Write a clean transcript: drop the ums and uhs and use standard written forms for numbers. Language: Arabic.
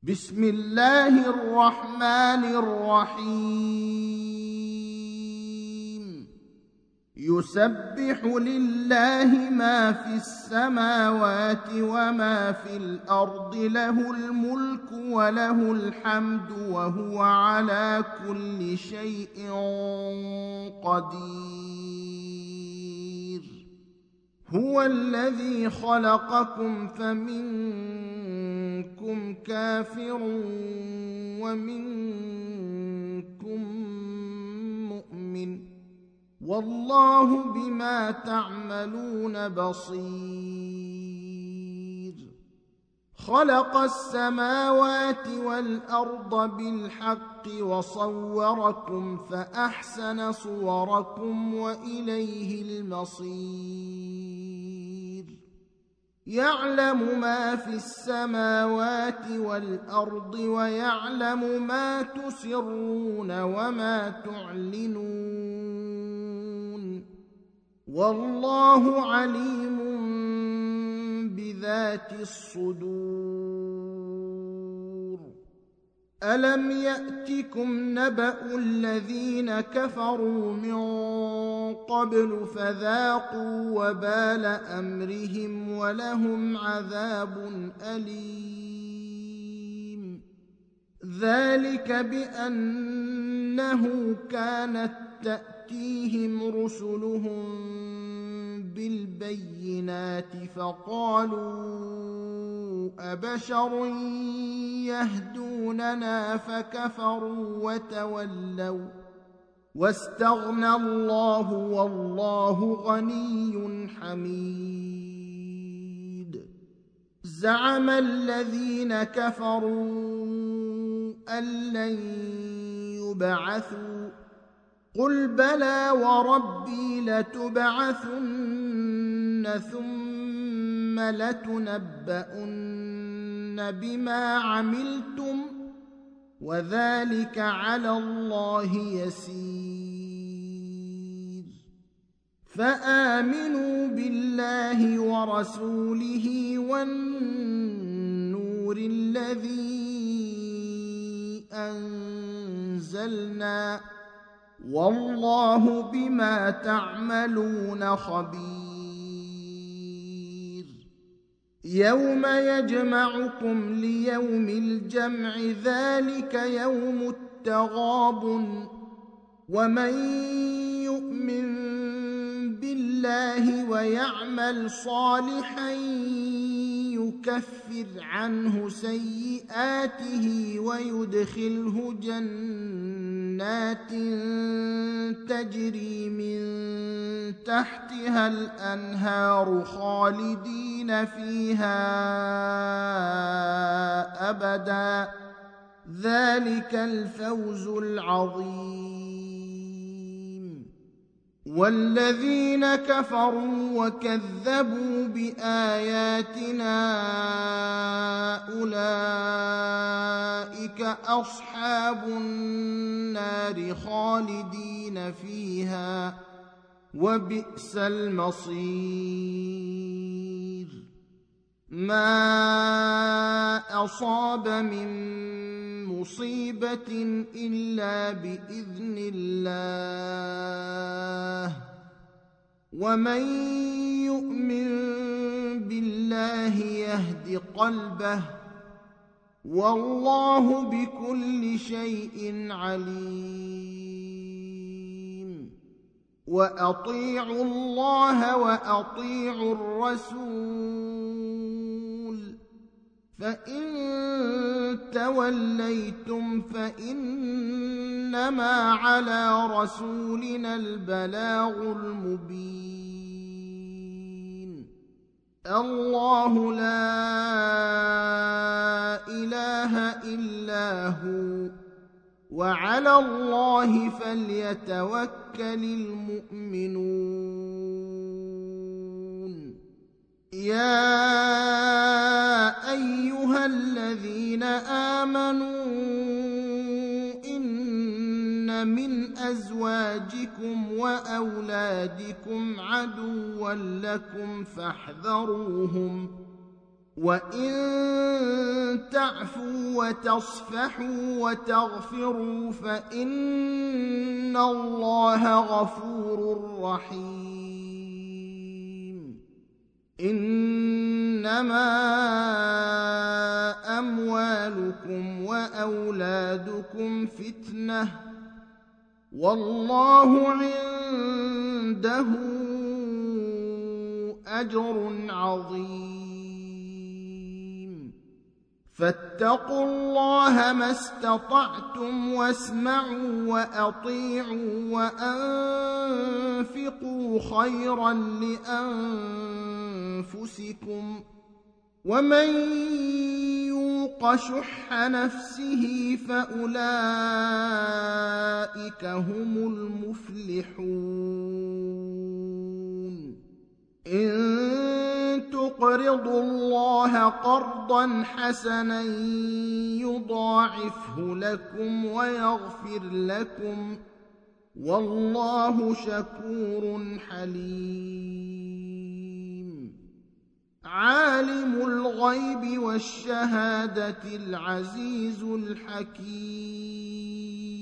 بسم الله الرحمن الرحيم. يسبح لله ما في السماوات وما في الأرض، له الملك وله الحمد وهو على كل شيء قدير. هو الذي خلقكم فمنكم كافر ومنكم مؤمن، والله بما تعملون بصير. خلق السماوات والأرض بالحق وصوركم فأحسن صوركم وإليه المصير. يعلم ما في السماوات والأرض ويعلم ما تسرون وما تعلنون، والله عليم بذات الصدور. ألم يأتكم نبأ الذين كفروا من قبل فذاقوا وبال أمرهم ولهم عذاب أليم. ذلك بأنه كانت تأتيهم رسلهم بالبينات فقالوا أبشر يهدوننا فكفروا وتولوا واستغنى الله والله غني حميد. زعم الذين كفروا أن لن يبعثوا، قل بلى وربي لتبعثن ثم لتنبؤن بما عملتم وذلك على الله يسير. فآمنوا بالله ورسوله والنور الذي أنزلنا، والله بما تعملون خبير. يوم يجمعكم ليوم الجمع، ذلك يوم التغابن. ومن يؤمن بالله ويعمل صالحا يكفر عنه سيئاته ويدخله جنات تجري من تحتها الأنهار خالدين فيها أبدا، ذلك الفوز العظيم. والذين كفروا وكذبوا بآياتنا أولئك أصحاب النار خالدين فيها وبئس المصير. ما أصاب من مصيبة إلا بإذن الله، ومن يؤمن بالله يهد قلبه، والله بكل شيء عليم. وأطيعوا الله وأطيعوا الرسول، فإن توليتم فإنما على رسولنا البلاغ المبين. الله لا إله إلا هو، وعلى الله فليتوكل المؤمنون. يا أيها الذين آمنوا إن من أزواجكم وأولادكم عدوا لكم فاحذروهم وإن تعفوا وتصفحوا وتغفروا فإن الله غفور رحيم. إنما أموالكم وأولادكم فتنة والله عنده أجر عظيم. فاتقوا الله ما استطعتم واسمعوا وأطيعوا وأنفقوا خيرا لأنفسكم ومن يوق شح نفسه فأولئك هم المفلحون. إن تقرضوا الله قرضا حسنا يضاعفه لكم ويغفر لكم والله شكور حليم. عالم الغيب والشهادة العزيز الحكيم.